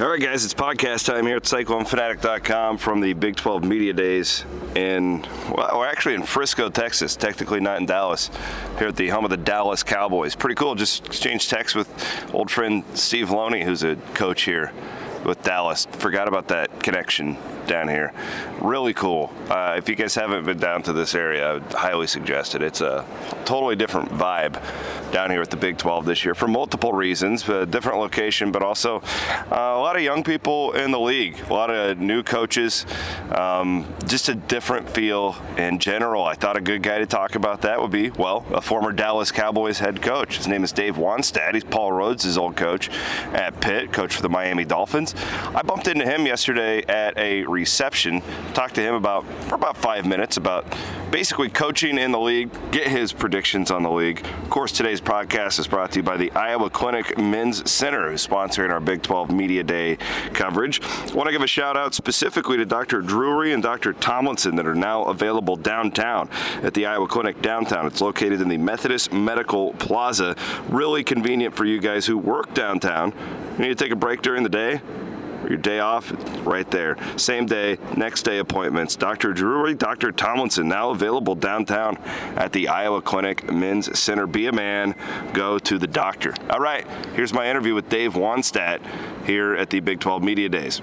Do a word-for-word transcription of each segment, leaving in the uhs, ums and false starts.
All right, guys, it's podcast time here at Cyclone Fanatic dot com from the Big twelve Media Days in, well, we're actually in Frisco, Texas, technically not in Dallas, here at the home of the Dallas Cowboys. Pretty cool. Just exchanged texts with old friend Steve Loney, who's a coach here with Dallas. Forgot about that connection down here. Really cool. Uh, if you guys haven't been down to this area, I would highly suggest it. It's a totally different vibe down here at the Big twelve this year for multiple reasons. A different location, but also uh, a lot of young people in the league, a lot of new coaches, um, just a different feel in general. I thought a good guy to talk about that would be, well, a former Dallas Cowboys head coach. His name is Dave Wannstedt. He's Paul Rhodes' old coach at Pitt, coach for the Miami Dolphins. I bumped into him yesterday at a reception, talked to him about for about five minutes about basically coaching in the league, get his predictions on the league. Of course, today's podcast is brought to you by the Iowa Clinic Men's Center, who's sponsoring our Big twelve Media Day coverage. I want to give a shout out specifically to Doctor Drury and Doctor Tomlinson that are now available downtown at the Iowa Clinic downtown. It's located in the Methodist Medical Plaza. Really convenient for you guys who work downtown. You need to take a break during the day, your day off, it's right there. Same day, next day appointments. Doctor Drury, Doctor Tomlinson, now available downtown at the Iowa Clinic Men's Center. Be a man, go to the doctor. All right, here's my interview with Dave Wannstedt here at the Big twelve Media Days.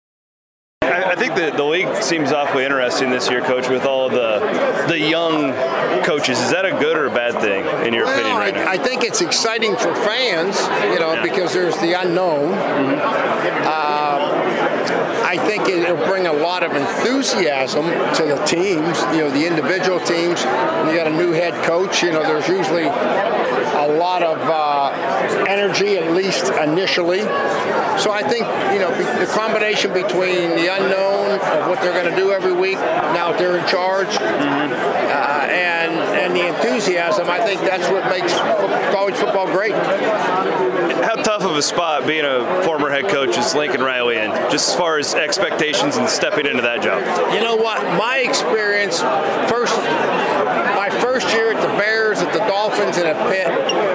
I think the, the league seems awfully interesting this year, Coach, with all the the young coaches. Is that a good or a bad thing, in your well, opinion, right I, now? I think it's exciting for fans, you know, yeah. because there's the unknown. Mm-hmm. Uh, I think it'll bring a lot of enthusiasm to the teams, you know, the individual teams. When you got a new head coach, you know, there's usually a lot of uh, energy, at least initially. So I think, you know, the combination between the unknown of what they're going to do every week, now that they're in charge, mm-hmm. uh, and and the enthusiasm, I think that's what makes college football great. How tough of a spot being a former head coach is Lincoln Riley in, just as far as expectations and stepping into that job? You know what? My experience, first, my first year at the Bears, at the Dolphins, and at Pitt,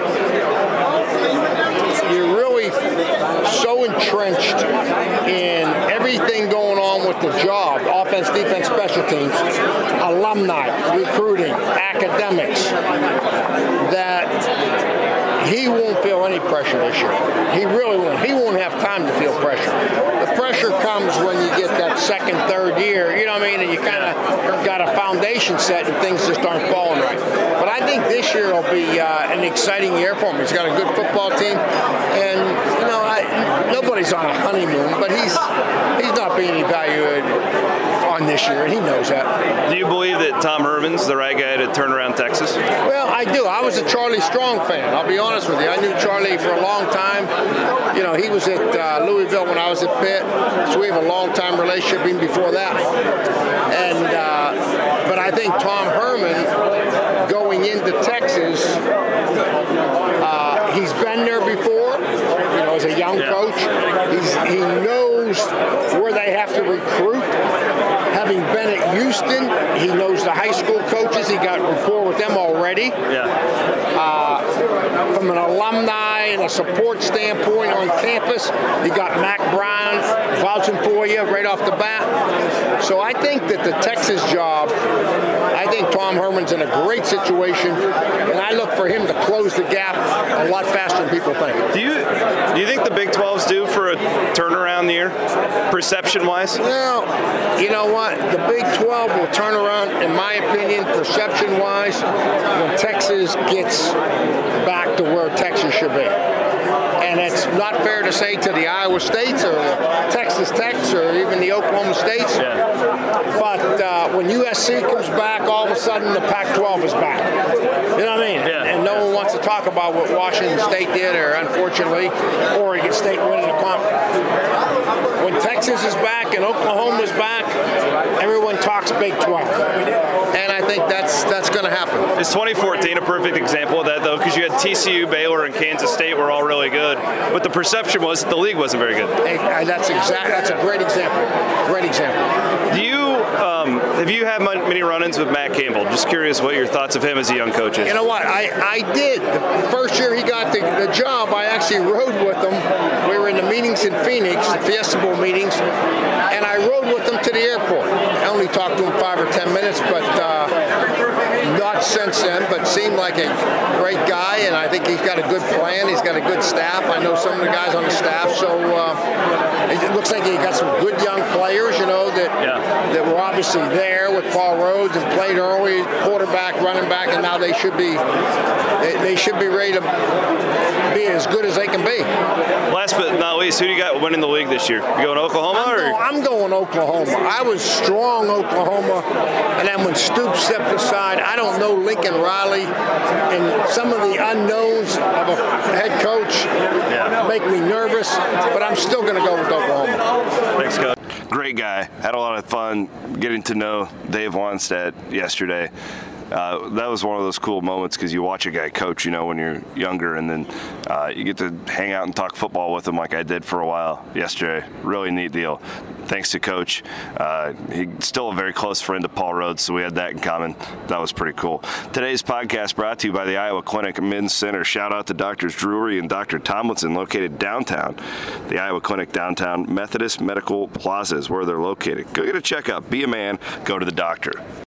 you're really so entrenched in everything going on with the job, offense, defense, special teams, alumni, recruiting, academics, that he won't feel any pressure this year. He really won't. He won't have time to feel pressure. The pressure comes when you get that second, third year, you know what I mean, and you kind of got a foundation set and things just aren't falling right. But I think this year will be uh, an exciting year for him. He's got a good football team, and, you know, I, nobody's on a honeymoon, but he's he's not being evaluated on this year, and he knows that. Do you believe that Tom Herman's the right guy to turn around Texas? Well, I do. I was a Charlie Strong fan. I'll be honest with you. I knew Charlie for a long time. You know, he was at uh, Louisville when I was at Pitt, so we have a long-time relationship even before that. And uh, but I think Tom Herman going into Texas, uh, he's been there before. You know, as a young yeah. coach, he's, he knows where they have to recruit. Having been at Houston, he knows the high school coaches. He got rapport with them already. Yeah. Uh, from an alumni and a support standpoint on campus, you got Mac Brown vouching for you right off the bat. So I think that the Texas job, I think Tom Herman's in a great situation, and I look for him to close the gap a lot faster than people think. Do you do you think the Big twelve's due for a turnaround year, perception-wise? Well, you know what? The Big twelve will turn around, in my opinion, perception-wise, when Texas gets back to where Texas should be. And it's not fair to say to the Iowa States or the Texas Techs or even the Oklahoma States. Yeah. But uh, when U S C comes back, all of a sudden the Pac twelve is back. You know what I mean? Yeah. And no one wants to talk about what Washington State did, or unfortunately, Oregon State winning the conference. When Texas is back and Oklahoma is back, everyone talks Big twelve. And I think that's that's going to happen. Is twenty fourteen a perfect example of that, though? Because you had T C U, Baylor, and Kansas State were all really good, but the perception was that the league wasn't very good. And that's exact. That's a great example. Great example. Do you um, have you had many run-ins with Matt Campbell? Just curious what your thoughts of him as a young coach is. You know what? I, I did. The first year he got the, the job, I actually rode with him. We were in the meetings in Phoenix, the Fiesta Bowl meetings, and I rode with him to the airport. I only talked to him five or ten minutes, but uh, not since then, but seemed like a great guy, and I think he's got a good plan. He's got a good staff. I know some of the guys on the staff, so uh, it looks like he got some good young players, you know, that yeah. that were obviously there with Paul Rhodes and played early, quarterback, running back, and now they should be they, they should be ready to be as good as they can be. Last but not least, who do you got winning the league this year? You going Oklahoma? I'm, or? Going, I'm going Oklahoma. I was strong Oklahoma, and then when Stoops stepped aside, I don't know Lincoln Riley, and some of the unknowns of a head coach yeah. make me nervous, but I'm still going to go with Oklahoma. Thanks, Coach. Great guy. Had a lot of fun getting to know Dave Wannstedt yesterday. Uh, that was one of those cool moments because you watch a guy coach, you know, when you're younger, and then uh, you get to hang out and talk football with him like I did for a while yesterday. Really neat deal. Thanks to Coach. Uh, he's still a very close friend of Paul Rhodes, so we had that in common. That was pretty cool. Today's podcast brought to you by the Iowa Clinic Men's Center. Shout out to Doctors Drury and Doctor Tomlinson, located downtown. The Iowa Clinic downtown Methodist Medical Plaza is where they're located. Go get a checkup. Be a man. Go to the doctor.